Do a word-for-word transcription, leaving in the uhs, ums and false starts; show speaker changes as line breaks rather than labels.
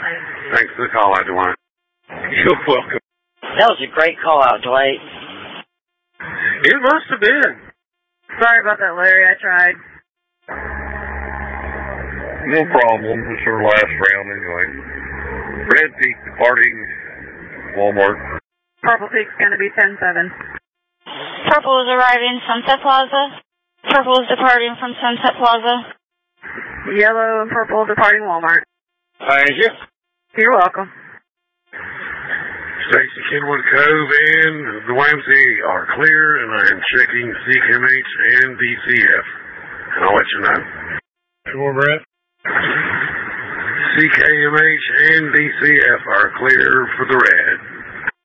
Thanks for the call out, Dwight.
You're welcome.
That was a great call out, Dwight.
It must have been.
Sorry about that, Larry. I tried.
No problem. It's our last round anyway. Red Peak departing Walmart.
Purple Peak's going to be ten seven.
Purple is arriving Sunset Plaza. Purple is departing from Sunset Plaza.
Yellow and purple departing Walmart.
Thank you.
You're welcome.
Stacy Kenwood Cove and the Y M C A are clear, and I am checking C K M H and D C F, and I'll let you know.
Sure, Brett.
C K M H and D C F are clear for the red.